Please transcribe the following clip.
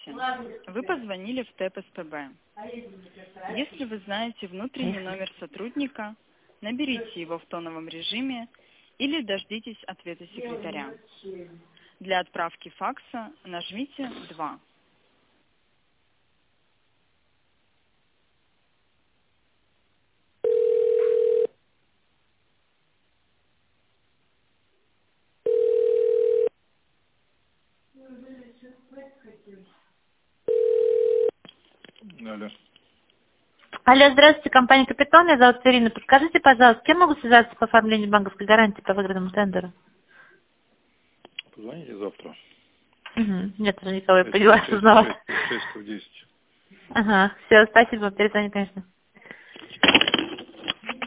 Вы позвонили в ТЭП СПБ. Если вы знаете внутренний номер сотрудника, наберите его в тоновом режиме или дождитесь ответа секретаря. Для отправки факса нажмите 2. Алло. Алло, здравствуйте, компания «Капитон», меня зовут Ирина. Подскажите, пожалуйста, с кем могу связаться по оформлению банковской гарантии по выигранному тендеру? Позвоните завтра. Угу. Нет, уже никого, я поняла, узнала. 6:10. Ага, все, спасибо, перезвоню, конечно.